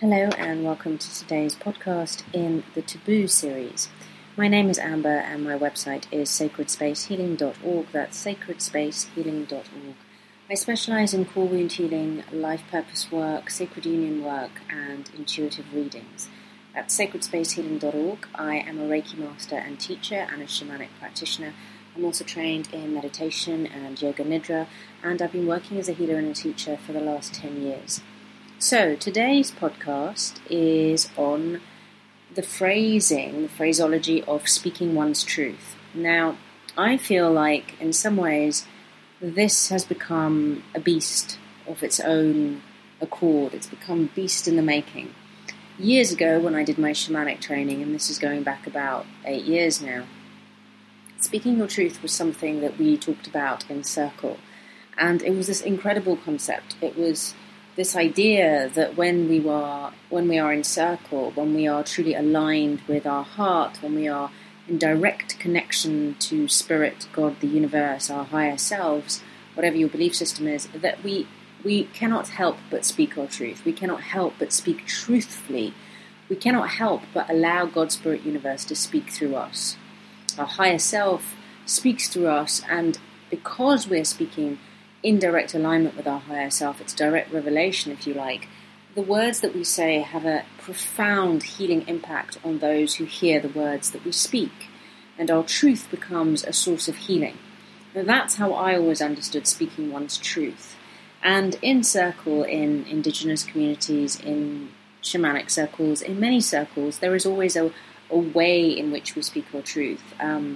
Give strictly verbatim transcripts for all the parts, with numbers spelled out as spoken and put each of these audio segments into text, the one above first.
Hello and welcome to today's podcast in the Taboo series. My name is Amber and my website is sacred space healing dot org. That's sacred space healing dot org. I specialise in core wound healing, life purpose work, sacred union work and intuitive readings. At sacred space healing dot org, I am a Reiki master and teacher and a shamanic practitioner. I'm also trained in meditation and yoga nidra, and I've been working as a healer and a teacher for the last ten years. So, today's podcast is on the phrasing, the phraseology of speaking one's truth. Now, I feel like, in some ways, this has become a beast of its own accord. It's become a beast in the making. Years ago, when I did my shamanic training, and this is going back about eight years now, speaking your truth was something that we talked about in circle. And it was this incredible concept. It was this idea that when we are when we are in circle, when we are truly aligned with our heart, when we are in direct connection to spirit, God, the universe, our higher selves, whatever your belief system is, that we we cannot help but speak our truth. We cannot help but speak truthfully. We cannot help but allow God, spirit, universe to speak through us. Our higher self speaks through us, and because we're speaking in direct alignment with our higher self, it's direct revelation, if you like, the words that we say have a profound healing impact on those who hear the words that we speak, and our truth becomes a source of healing. Now, that's how I always understood speaking one's truth. And in circle, in indigenous communities, in shamanic circles, in many circles, there is always a, a way in which we speak our truth. Um,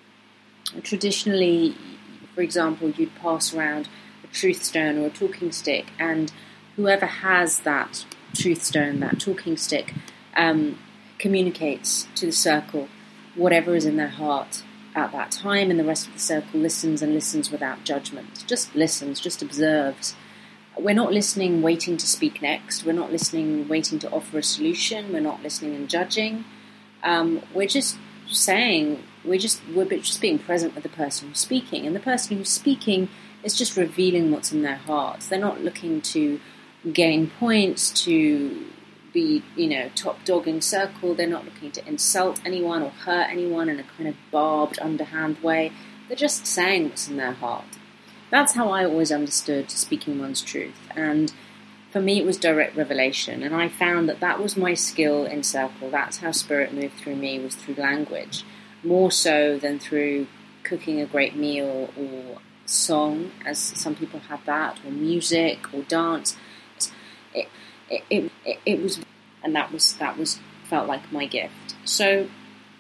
traditionally, for example, you'd pass around a truth stone or a talking stick, and whoever has that truth stone, that talking stick, um, communicates to the circle whatever is in their heart at that time, and the rest of the circle listens and listens without judgment. Just listens, just observes. We're not listening waiting to speak next. We're not listening waiting to offer a solution. We're not listening and judging. Um, we're just saying, we're just we're just being present with the person who's speaking, and the person who's speaking is just revealing what's in their hearts. They're not looking to gain points, to be, you know, top dog in circle. They're not looking to insult anyone or hurt anyone in a kind of barbed, underhand way. They're just saying what's in their heart. That's how I always understood speaking one's truth, and for me, it was direct revelation, and I found that that was my skill in circle. That's how spirit moved through me, was through language, more so than through cooking a great meal or song, as some people have that, or music or dance. It, it, it, it, it was, and that was that was felt like my gift. So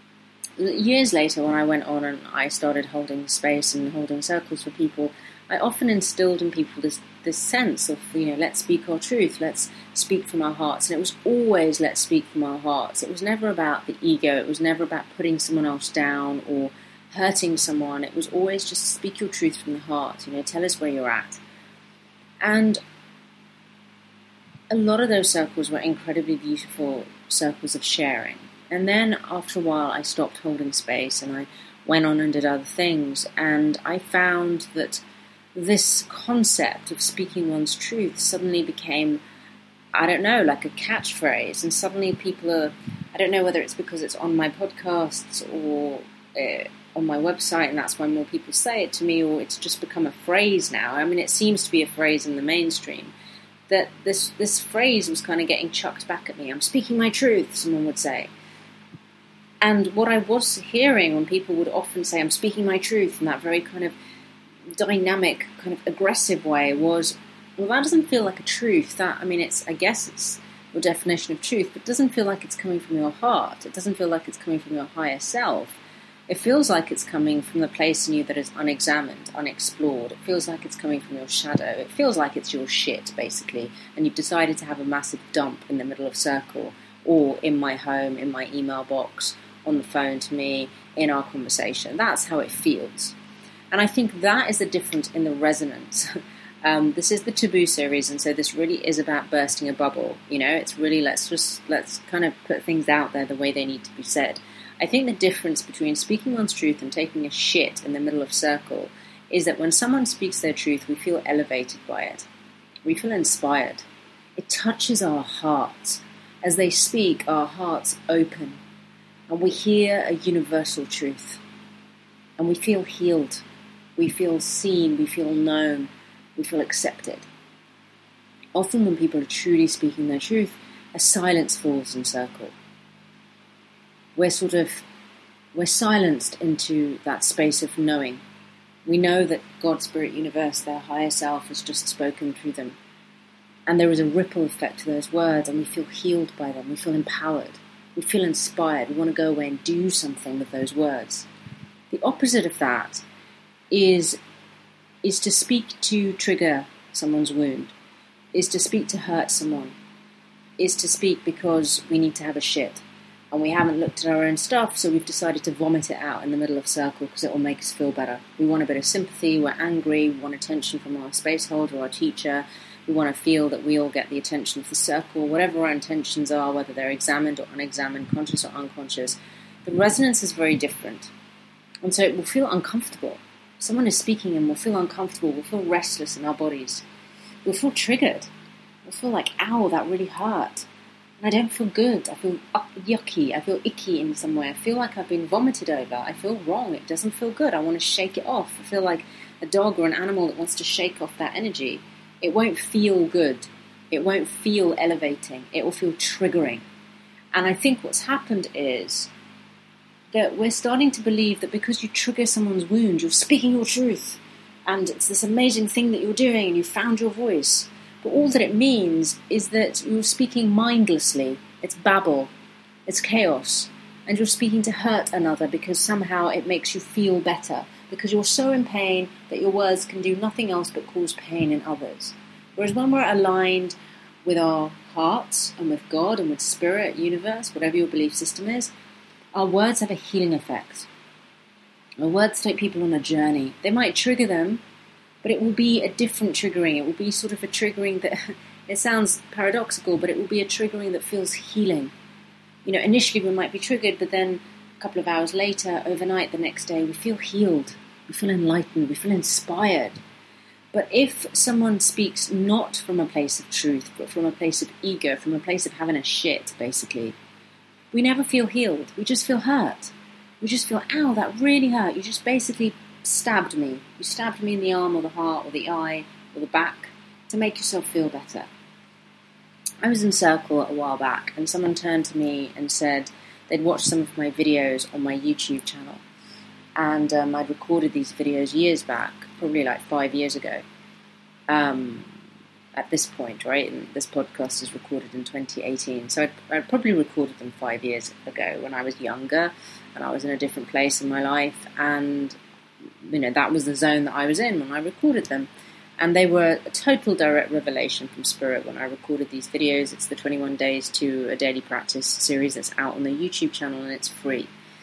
years later, when I went on and I started holding space and holding circles for people, I often instilled in people this this sense of, you know, let's speak our truth, let's speak from our hearts. And it was always let's speak from our hearts. It was never about the ego. It was never about putting someone else down or hurting someone. It was always just speak your truth from the heart, you know, tell us where you're at. And a lot of those circles were incredibly beautiful circles of sharing. And then after a while, I stopped holding space and I went on and did other things. And I found that this concept of speaking one's truth suddenly became, I don't know, like a catchphrase. And suddenly people are, I don't know whether it's because it's on my podcasts or uh, on my website and that's why more people say it to me, or it's just become a phrase now. I mean, it seems to be a phrase in the mainstream. That this, this phrase was kind of getting chucked back at me. I'm speaking my truth, someone would say. And what I was hearing when people would often say, I'm speaking my truth in that very kind of dynamic, kind of aggressive way was, well, that doesn't feel like a truth. That, I mean, it's, I guess it's your definition of truth, but it doesn't feel like it's coming from your heart. It doesn't feel like it's coming from your higher self. It feels like it's coming from the place in you that is unexamined, unexplored. It feels like it's coming from your shadow. It feels like it's your shit, basically, and you've decided to have a massive dump in the middle of circle, or in my home, in my email box, on the phone to me, in our conversation. That's how it feels. And I think that is the difference in the resonance. Um, this is the Taboo series, and so this really is about bursting a bubble. You know, it's really, let's just, let's kind of put things out there the way they need to be said. I think the difference between speaking one's truth and taking a shit in the middle of circle is that when someone speaks their truth, we feel elevated by it. We feel inspired. It touches our hearts. As they speak, our hearts open, and we hear a universal truth. And we feel healed. We feel seen. We feel known. We feel accepted. Often when people are truly speaking their truth, a silence falls in circle. We're sort of, we're silenced into that space of knowing. We know that God, Spirit, Universe, their higher self has just spoken through them. And there is a ripple effect to those words, and we feel healed by them. We feel empowered. We feel inspired. We want to go away and do something with those words. The opposite of that is, is to speak to trigger someone's wound, is to speak to hurt someone, is to speak because we need to have a shit. And we haven't looked at our own stuff, so we've decided to vomit it out in the middle of circle because it will make us feel better. We want a bit of sympathy, we're angry, we want attention from our space holder, our teacher. We want to feel that we all get the attention of the circle, whatever our intentions are, whether they're examined or unexamined, conscious or unconscious. The resonance is very different. And so it will feel uncomfortable. Someone is speaking and we'll feel uncomfortable, we'll feel restless in our bodies. We'll feel triggered. We'll feel like, ow, that really hurt. And I don't feel good. I feel yucky. I feel icky in some way. I feel like I've been vomited over. I feel wrong. It doesn't feel good. I want to shake it off. I feel like a dog or an animal that wants to shake off that energy. It won't feel good. It won't feel elevating. It will feel triggering. And I think what's happened is that we're starting to believe that because you trigger someone's wound, you're speaking your truth. And it's this amazing thing that you're doing and you found your voice. But all that it means is that you're speaking mindlessly. It's babble. It's chaos. And you're speaking to hurt another because somehow it makes you feel better. Because you're so in pain that your words can do nothing else but cause pain in others. Whereas when we're aligned with our hearts and with God and with Spirit, Universe, whatever your belief system is, our words have a healing effect. Our words take people on a journey. They might trigger them, but it will be a different triggering. It will be sort of a triggering that, it sounds paradoxical, but it will be a triggering that feels healing. You know, initially we might be triggered, but then a couple of hours later, overnight, the next day, we feel healed. We feel enlightened. We feel inspired. But if someone speaks not from a place of truth, but from a place of ego, from a place of having a shit, basically, we never feel healed. We just feel hurt. We just feel, ow, that really hurt. You just basically stabbed me. You stabbed me in the arm or the heart or the eye or the back to make yourself feel better. I was in Circle a while back and someone turned to me and said they'd watched some of my videos on my YouTube channel. And um, I'd recorded these videos years back, probably like five years ago. Um, at this point, right? And this podcast is recorded in twenty eighteen. So I'd, I'd probably recorded them five years ago when I was younger and I was in a different place in my life. And, you know, that was the zone that I was in when I recorded them. And they were a total direct revelation from Spirit when I recorded these videos. It's the twenty-one Days to a Daily Practice series that's out on the YouTube channel and it's free.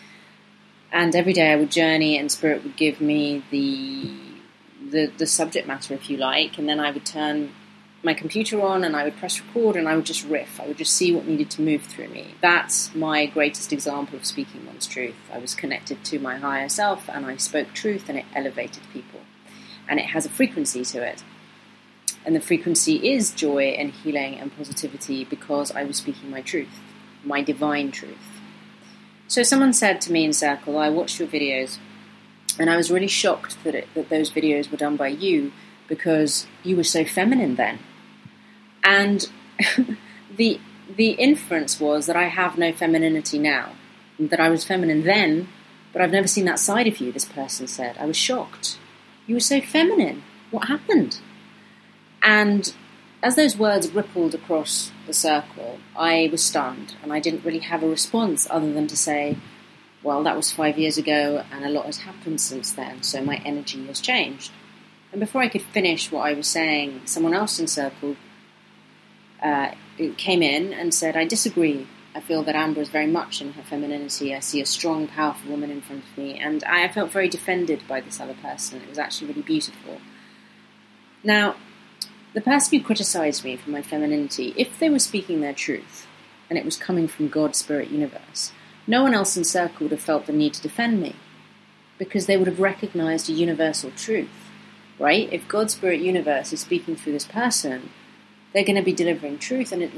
And every day I would journey and Spirit would give me the, the the subject matter, if you like, and then I would turn my computer on and I would press record and I would just riff. I would just see what needed to move through me. That's my greatest example of speaking one's truth. I was connected to my higher self and I spoke truth and it elevated people. And it has a frequency to it. And the frequency is joy and healing and positivity because I was speaking my truth, my divine truth. So someone said to me in Circle, I watched your videos and I was really shocked that it, that those videos were done by you because you were so feminine then. And the the inference was that I have no femininity now, that I was feminine then, but I've never seen that side of you, this person said. I was shocked. You were so feminine. What happened? And as those words rippled across the circle, I was stunned and I didn't really have a response other than to say, well, that was five years ago and a lot has happened since then, so my energy has changed. And before I could finish what I was saying, someone else in Circle uh, came in and said, I disagree. I feel that Amber is very much in her femininity. I see a strong, powerful woman in front of me. And I felt very defended by this other person. It was actually really beautiful. Now, the person who criticised me for my femininity, if they were speaking their truth, and it was coming from God, Spirit, Universe, no one else in Circle would have felt the need to defend me, because they would have recognised a universal truth, right? If God, Spirit, Universe is speaking through this person, they're going to be delivering truth, and it will be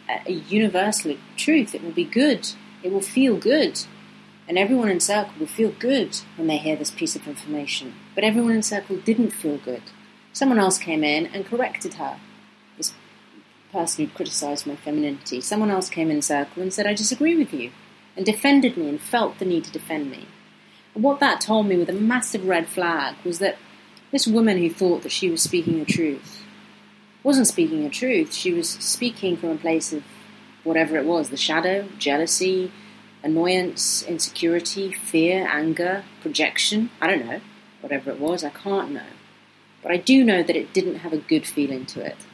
a, a universal truth. It will be good. It will feel good. And everyone in Circle will feel good when they hear this piece of information. But everyone in Circle didn't feel good. Someone else came in and corrected her. This person who criticised my femininity. Someone else came in Circle and said, I disagree with you. And defended me and felt the need to defend me. And what that told me with a massive red flag was that this woman who thought that she was speaking the truth wasn't speaking the truth. She was speaking from a place of whatever it was, the shadow, jealousy, annoyance, insecurity, fear, anger, projection. I don't know. Whatever it was, I can't know. But I do know that it didn't have a good feeling to it.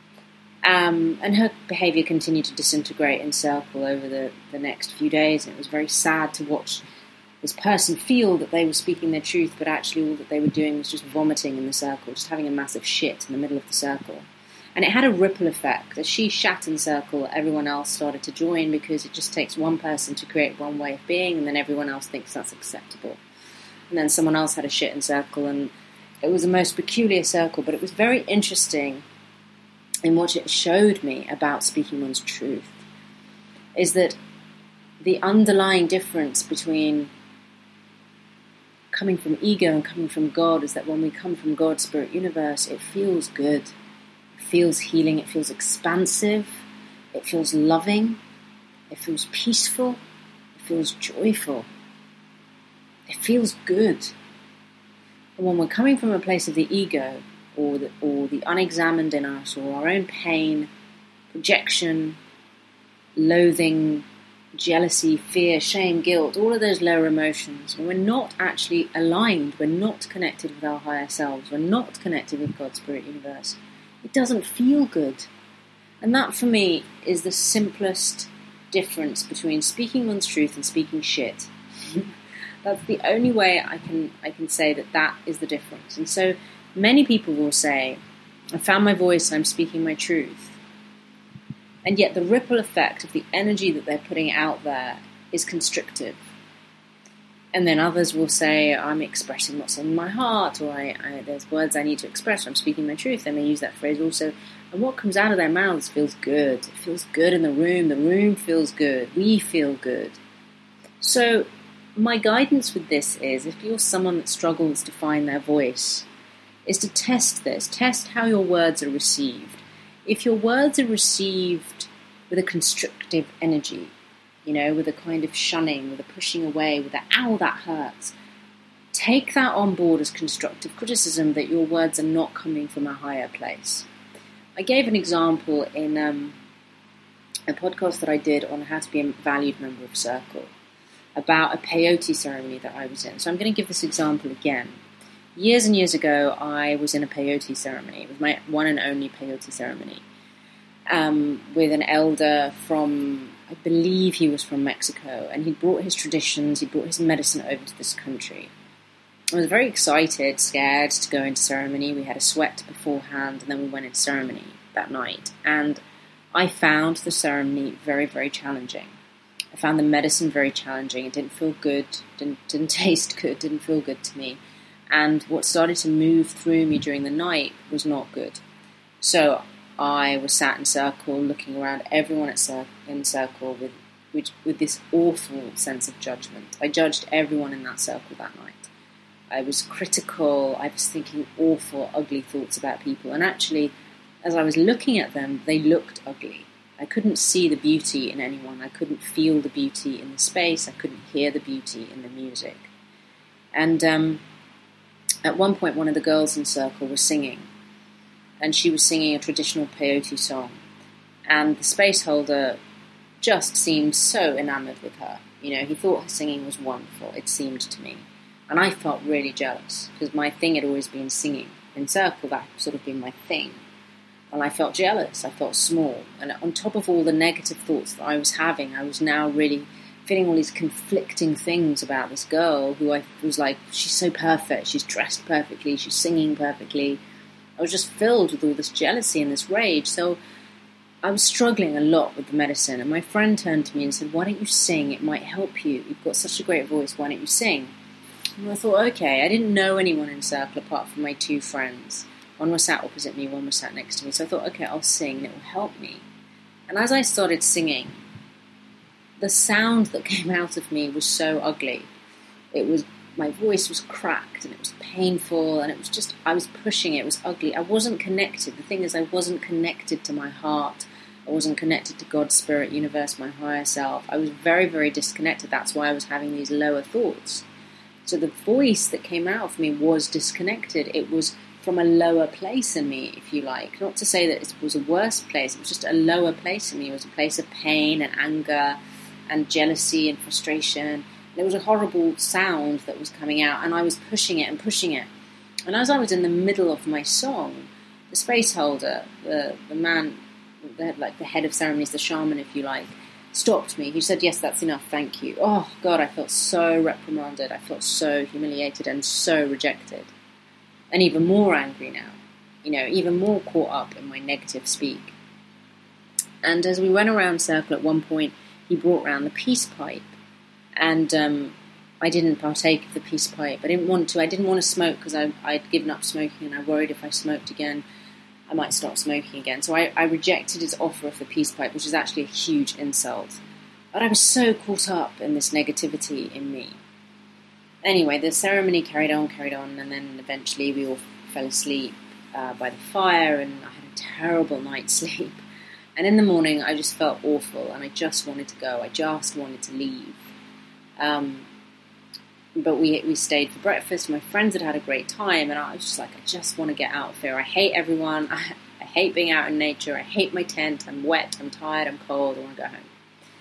Um, and her behaviour continued to disintegrate in Circle over the, the next few days. And it was very sad to watch this person feel that they were speaking their truth, but actually all that they were doing was just vomiting in the Circle, just having a massive shit in the middle of the Circle. And it had a ripple effect. As she shat in Circle, everyone else started to join, because it just takes one person to create one way of being, and then everyone else thinks that's acceptable. And then someone else had a shit in Circle, and it was the most peculiar Circle, but it was very interesting in what it showed me about speaking one's truth, is that the underlying difference between coming from ego and coming from God is that when we come from God, Spirit, Universe, it feels good. It feels healing. It feels expansive. It feels loving. It feels peaceful. It feels joyful. It feels good. And when we're coming from a place of the ego, or the, or the unexamined in us, or our own pain, projection, loathing, jealousy, fear, shame, guilt, all of those lower emotions, when we're not actually aligned, we're not connected with our higher selves, we're not connected with God, Spirit, Universe, it doesn't feel good. And that, for me, is the simplest difference between speaking one's truth and speaking shit. That's the only way I can I can say that that is the difference. And so many people will say, I found my voice, I'm speaking my truth. And yet the ripple effect of the energy that they're putting out there is constrictive. And then others will say, I'm expressing what's in my heart, or I, I, there's words I need to express, I'm speaking my truth. And they use that phrase also. And what comes out of their mouths feels good. It feels good in the room. The room feels good. We feel good. So my guidance with this is, if you're someone that struggles to find their voice, is to test this. Test how your words are received. If your words are received with a constrictive energy, you know, with a kind of shunning, with a pushing away, with a, ow, that hurts, take that on board as constructive criticism that your words are not coming from a higher place. I gave an example in um, a podcast that I did on how to be a valued member of Circle about a peyote ceremony that I was in. So I'm going to give this example again. Years and years ago, I was in a peyote ceremony. It was my one and only peyote ceremony um, with an elder from, I believe he was from Mexico, and he brought his traditions, he brought his medicine over to this country. I was very excited, scared to go into ceremony. We had a sweat beforehand, and then we went into ceremony that night. And I found the ceremony very, very challenging. I found the medicine very challenging. It didn't feel good, didn't, didn't taste good, didn't feel good to me. And what started to move through me during the night was not good. So I was sat in Circle, looking around everyone at cir- in Circle with, with with this awful sense of judgment. I judged everyone in that circle that night. I was critical. I was thinking awful, ugly thoughts about people. And actually, as I was looking at them, they looked ugly. I couldn't see the beauty in anyone. I couldn't feel the beauty in the space. I couldn't hear the beauty in the music. And um, at one point, one of the girls in Circle was singing. And she was singing a traditional peyote song. And the space holder just seemed so enamoured with her. You know, he thought her singing was wonderful, it seemed to me. And I felt really jealous, because my thing had always been singing. In Circle, that had sort of been my thing. And I felt jealous, I felt small. And on top of all the negative thoughts that I was having, I was now really feeling all these conflicting things about this girl who I was like, she's so perfect, she's dressed perfectly, she's singing perfectly. I was just filled with all this jealousy and this rage. So I was struggling a lot with the medicine. And my friend turned to me and said, why don't you sing? It might help you. You've got such a great voice. Why don't you sing? And I thought, okay. I didn't know anyone in Circle apart from my two friends. One was sat opposite me, one was sat next to me. So I thought, okay, I'll sing. It will help me. And as I started singing, the sound that came out of me was so ugly. It was, my voice was cracked and it was painful and it was just, I was pushing it, it was ugly. I wasn't connected. The thing is, I wasn't connected to my heart. I wasn't connected to God's spirit, universe, my higher self. I was very, very disconnected. That's why I was having these lower thoughts. So the voice that came out of me was disconnected. It was from a lower place in me, if you like. Not to say that it was a worse place. It was just a lower place in me. It was a place of pain and anger and jealousy and frustration. There was a horrible sound that was coming out, and I was pushing it and pushing it. And as I was in the middle of my song, the space holder, the, the man, the, like the head of ceremonies, the shaman, if you like, stopped me. He said, yes, that's enough, thank you. Oh, God, I felt so reprimanded. I felt so humiliated and so rejected. And even more angry now. You know, even more caught up in my negative speak. And as we went around circle at one point, he brought round the peace pipe. And um, I didn't partake of the peace pipe. I didn't want to. I didn't want to smoke because I'd given up smoking, and I worried if I smoked again, I might stop smoking again. So I, I rejected his offer of the peace pipe, which is actually a huge insult. But I was so caught up in this negativity in me. Anyway, the ceremony carried on, carried on, and then eventually we all fell asleep uh, by the fire, and I had a terrible night's sleep. And in the morning, I just felt awful, and I just wanted to go. I just wanted to leave. Um, but we we stayed for breakfast. My friends had had a great time, and I was just like, I just want to get out of here. I hate everyone. I, I hate being out in nature. I hate my tent. I'm wet. I'm tired. I'm cold. I want to go home.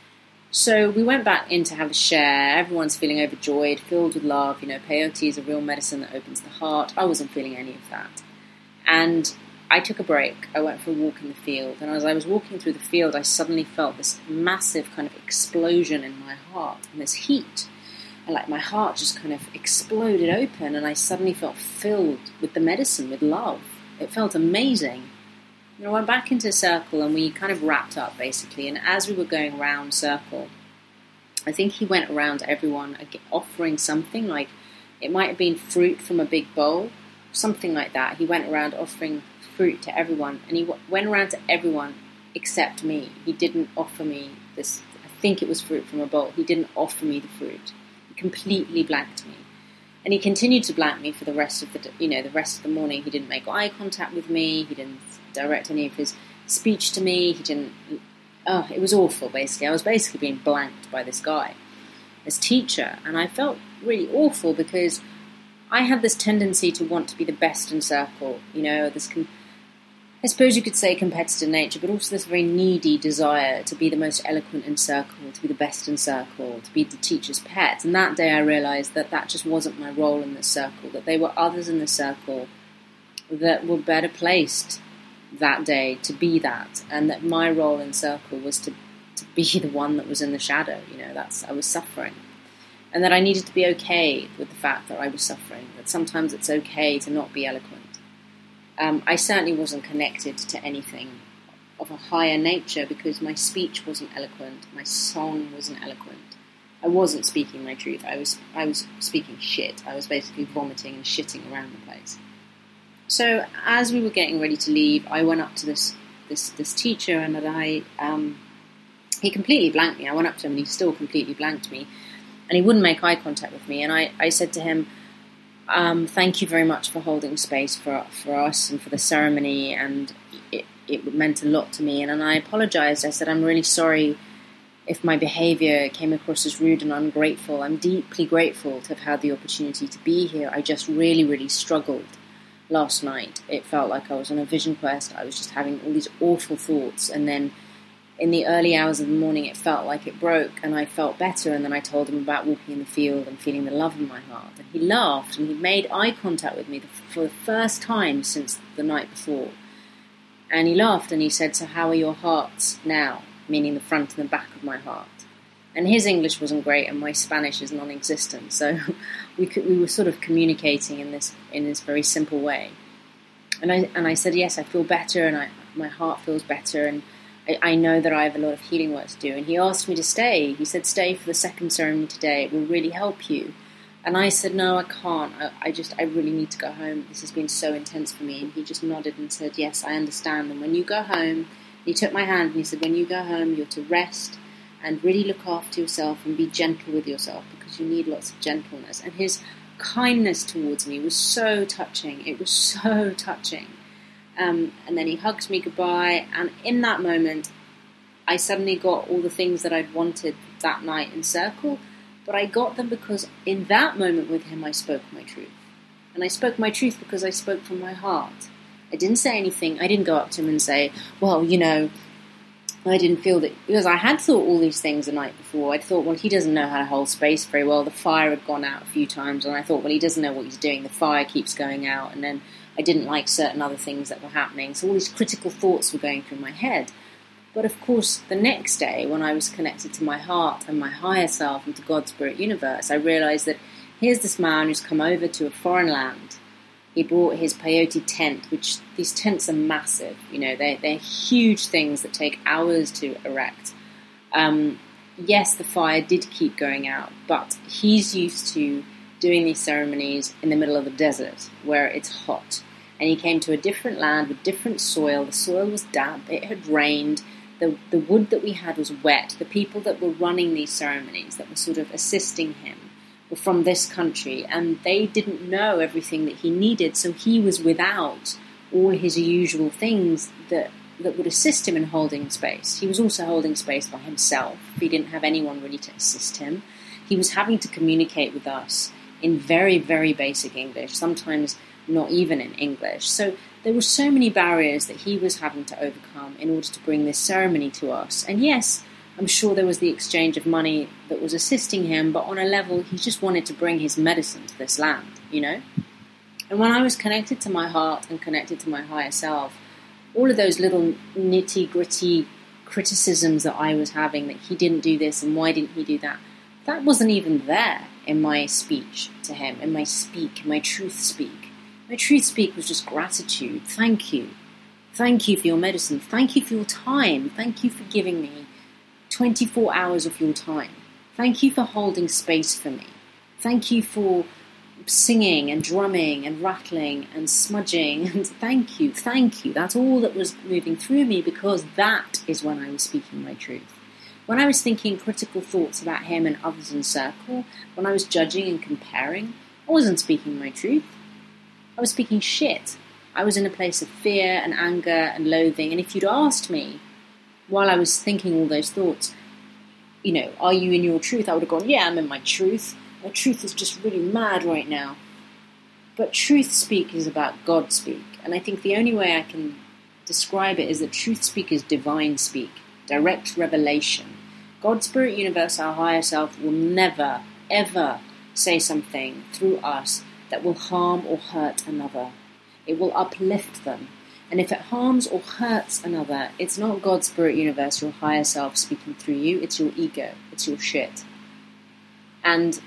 So we went back in to have a share. Everyone's feeling overjoyed, filled with love. You know, peyote is a real medicine that opens the heart. I wasn't feeling any of that. And I took a break. I went for a walk in the field. And as I was walking through the field, I suddenly felt this massive kind of explosion in my heart and this heat. And like my heart just kind of exploded open, and I suddenly felt filled with the medicine, with love. It felt amazing. And I went back into circle, and we kind of wrapped up, basically. And as we were going round circle, I think he went around everyone offering something, like it might have been fruit from a big bowl, something like that. He went around offering fruit to everyone, and he w- went around to everyone except me. He didn't offer me this, I think it was fruit from a bowl. He didn't offer me the fruit. He completely blanked me. And he continued to blank me for the rest of the, you know, the rest of the morning. He didn't make eye contact with me. He didn't direct any of his speech to me. He didn't. Oh, it was awful. Basically, I was basically being blanked by this guy, this teacher, and I felt really awful because I had this tendency to want to be the best in circle. You know, this. Com- I suppose you could say competitive nature, but also this very needy desire to be the most eloquent in circle, to be the best in circle, to be the teacher's pet. And that day I realised that that just wasn't my role in this circle, that there were others in the circle that were better placed that day to be that, and that my role in circle was to, to be the one that was in the shadow. You know, that's I was suffering. And that I needed to be okay with the fact that I was suffering, that sometimes it's okay to not be eloquent. Um, I certainly wasn't connected to anything of a higher nature because my speech wasn't eloquent, my song wasn't eloquent. I wasn't speaking my truth. I was I was speaking shit. I was basically vomiting and shitting around the place. So as we were getting ready to leave, I went up to this this this teacher, and I um, he completely blanked me. I went up to him, and he still completely blanked me, and he wouldn't make eye contact with me. And I, I said to him, Um, thank you very much for holding space for for us and for the ceremony, and it, it meant a lot to me. And, and I apologised. I said, I'm really sorry if my behaviour came across as rude and ungrateful. I'm deeply grateful to have had the opportunity to be here. I just really, really struggled last night. It felt like I was on a vision quest. I was just having all these awful thoughts, and then in the early hours of the morning, it felt like it broke, and I felt better. And then I told him about walking in the field and feeling the love in my heart. And he laughed, and he made eye contact with me for the first time since the night before. And he laughed, and he said, so how are your hearts now? Meaning the front and the back of my heart. And his English wasn't great, and my Spanish is non-existent. So we could, we were sort of communicating in this in this very simple way. And I and I said, yes, I feel better, and I, my heart feels better, and I know that I have a lot of healing work to do. And he asked me to stay. He said, stay for the second ceremony today. It will really help you. And I said, no, I can't. I, I just, I really need to go home. This has been so intense for me. And he just nodded and said, yes, I understand. And when you go home, He took my hand and he said, when you go home, you're to rest and really look after yourself and be gentle with yourself because you need lots of gentleness. And his kindness towards me was so touching. It was so touching. Um, and then he hugged me goodbye. And in that moment, I suddenly got all the things that I'd wanted that night in Circle. But I got them because in that moment with him, I spoke my truth. And I spoke my truth because I spoke from my heart. I didn't say anything. I didn't go up to him and say, well, you know, I didn't feel that, because I had thought all these things the night before. I'd thought, well, he doesn't know how to hold space very well. The fire had gone out a few times, and I thought, well, he doesn't know what he's doing. The fire keeps going out, and then I didn't like certain other things that were happening. So all these critical thoughts were going through my head. But of course, the next day, when I was connected to my heart and my higher self and to God's spirit universe, I realized that here's this man who's come over to a foreign land. He brought his peyote tent, which these tents are massive. You know, they're, they're huge things that take hours to erect. Um, yes, the fire did keep going out, but he's used to doing these ceremonies in the middle of the desert where it's hot. And he came to a different land with different soil. The soil was damp. It had rained. The, the wood that we had was wet. The people that were running these ceremonies, that were sort of assisting him, were from this country, and they didn't know everything that he needed, so he was without all his usual things that, that would assist him in holding space. He was also holding space by himself. He didn't have anyone really to assist him. He was having to communicate with us in very, very basic English, sometimes not even in English. So there were so many barriers that he was having to overcome in order to bring this ceremony to us. And yes, I'm sure there was the exchange of money that was assisting him, but on a level, he just wanted to bring his medicine to this land, you know? And when I was connected to my heart and connected to my higher self, all of those little nitty-gritty criticisms that I was having, that he didn't do this and why didn't he do that, that wasn't even there in my speech to him, in my speak, in my truth speak. My truth speak was just gratitude. Thank you. Thank you for your medicine. Thank you for your time. Thank you for giving me twenty-four hours of your time. Thank you for holding space for me. Thank you for singing and drumming and rattling and smudging. And thank you, thank you. That's all that was moving through me, because that is when I was speaking my truth. When I was thinking critical thoughts about him and others in Circle, when I was judging and comparing, I wasn't speaking my truth. I was speaking shit. I was in a place of fear and anger and loathing. And if you'd asked me, while I was thinking all those thoughts, you know, are you in your truth? I would have gone, yeah, I'm in my truth. My truth is just really mad right now. But truth speak is about God speak. And I think the only way I can describe it is that truth speak is divine speak, direct revelation. God's spirit universe, our higher self, will never, ever say something through us that will harm or hurt another. It will uplift them. And if it harms or hurts another, it's not God's spirit universe, your higher self speaking through you, it's your ego, it's your shit. And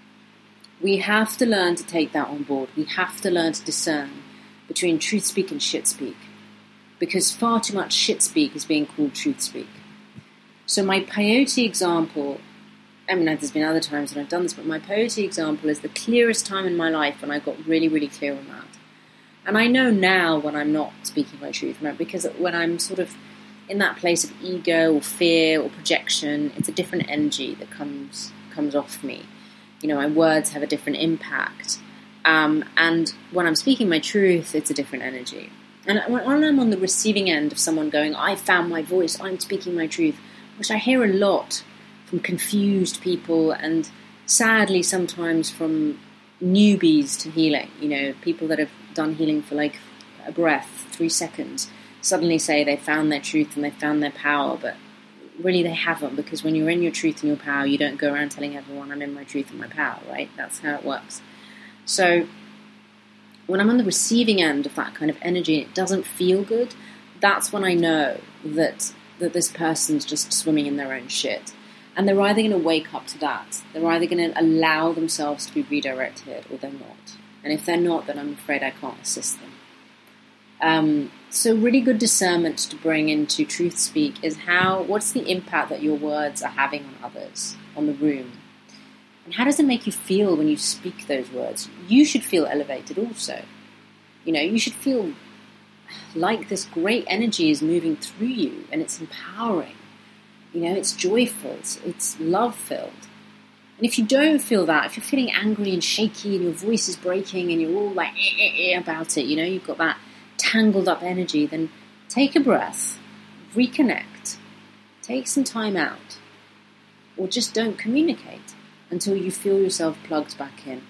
we have to learn to take that on board. We have to learn to discern between truth speak and shit speak. Because far too much shit speak is being called truth speak. So my peyote example, I mean, there's been other times that I've done this, but my peyote example is the clearest time in my life when I got really, really clear on that. And I know now when I'm not speaking my truth, right? Because when I'm sort of in that place of ego or fear or projection, it's a different energy that comes comes off me. You know, my words have a different impact. Um, and when I'm speaking my truth, it's a different energy. And when, when I'm on the receiving end of someone going, I found my voice, I'm speaking my truth, which I hear a lot from confused people and sadly sometimes from newbies to healing, you know, people that have done healing for like a breath, three seconds, suddenly say they found their truth and they found their power, but really they haven't, because when you're in your truth and your power, you don't go around telling everyone I'm in my truth and my power, right? That's how it works. So when I'm on the receiving end of that kind of energy and it doesn't feel good, that's when I know that that this person's just swimming in their own shit. And they're either going to wake up to that, they're either going to allow themselves to be redirected, or they're not. And if they're not, then I'm afraid I can't assist them. Um, so really good discernment to bring into truth speak is how, what's the impact that your words are having on others, on the room? And how does it make you feel when you speak those words? You should feel elevated also. You know, you should feel like this great energy is moving through you, and it's empowering. You know, it's joyful, it's, it's love-filled. And if you don't feel that, if you're feeling angry and shaky and your voice is breaking and you're all like eh, eh, eh, about it, you know, you've got that tangled up energy, then take a breath, reconnect, take some time out, or just don't communicate until you feel yourself plugged back in.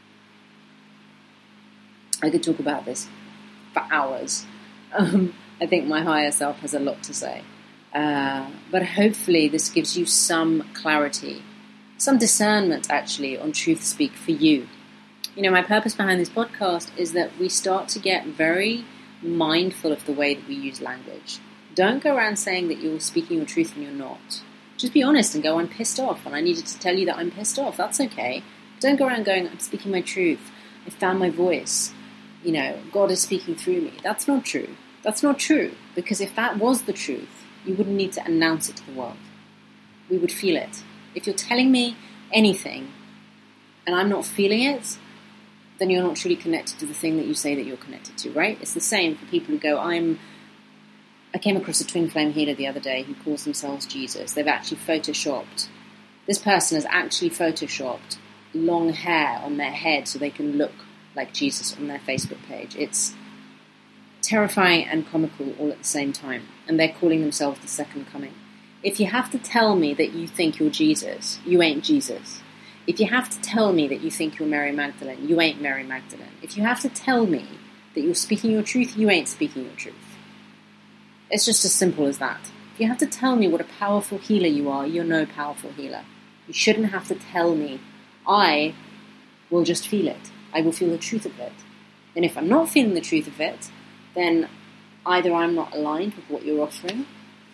I could talk about this for hours. Um, I think my higher self has a lot to say. Uh, but hopefully this gives you some clarity, some discernment actually on truth speak for you. You know, my purpose behind this podcast is that we start to get very mindful of the way that we use language. Don't go around saying that you're speaking your truth when you're not. Just be honest and go, I'm pissed off and I needed to tell you that I'm pissed off. That's okay. Don't go around going, I'm speaking my truth. I found my voice. You know, God is speaking through me. That's not true. That's not true. Because if that was the truth, you wouldn't need to announce it to the world. We would feel it. If you're telling me anything and I'm not feeling it, then you're not truly connected to the thing that you say that you're connected to, right? It's the same for people who go, I'm... I came across a twin flame healer the other day who calls themselves Jesus. They've actually photoshopped. This person has actually photoshopped long hair on their head so they can look like Jesus on their Facebook page. It's terrifying and comical all at the same time. And they're calling themselves the second coming. If you have to tell me that you think you're Jesus, you ain't Jesus. If you have to tell me that you think you're Mary Magdalene, you ain't Mary Magdalene. If you have to tell me that you're speaking your truth, you ain't speaking your truth. It's just as simple as that. If you have to tell me what a powerful healer you are, you're no powerful healer. You shouldn't have to tell me. I will just feel it. I will feel the truth of it. And if I'm not feeling the truth of it, then either I'm not aligned with what you're offering,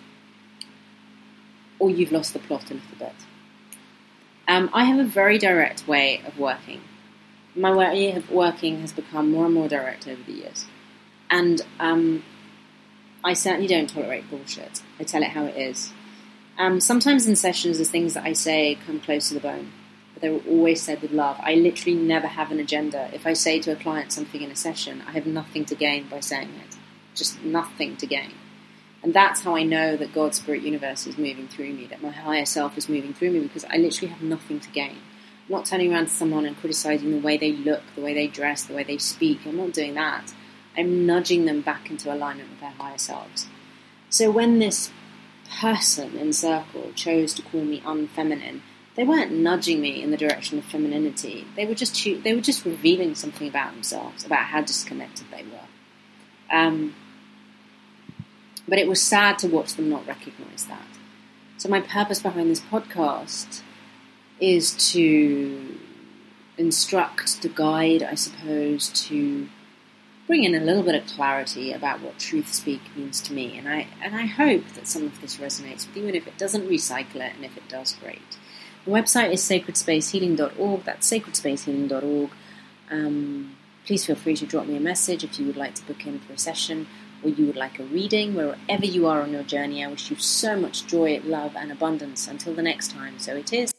or you've lost the plot a little bit. Um, I have a very direct way of working. My way of working has become more and more direct over the years. And um, I certainly don't tolerate bullshit. I tell it how it is. Um, sometimes in sessions, the things that I say come close to the bone. But they're always said with love. I literally never have an agenda. If I say to a client something in a session, I have nothing to gain by saying it. Just nothing to gain. And that's how I know that God's Spirit Universe is moving through me, that my higher self is moving through me, because I literally have nothing to gain. I'm not turning around to someone and criticizing the way they look, the way they dress, the way they speak. I'm not doing that. I'm nudging them back into alignment with their higher selves. So when this person in circle chose to call me unfeminine, they weren't nudging me in the direction of femininity. They were just cho- they were just revealing something about themselves, about how disconnected they were. Um... But it was sad to watch them not recognise that. So my purpose behind this podcast is to instruct, to guide, I suppose, to bring in a little bit of clarity about what truth speak means to me. And I and I hope that some of this resonates with you, and if it doesn't, recycle it, and if it does, great. The website is sacred space healing dot org. That's sacred space healing dot org. Um, please feel free to drop me a message if you would like to book in for a session, or you would like a reading. Wherever you are on your journey, I wish you so much joy, love, and abundance. Until the next time, so it is.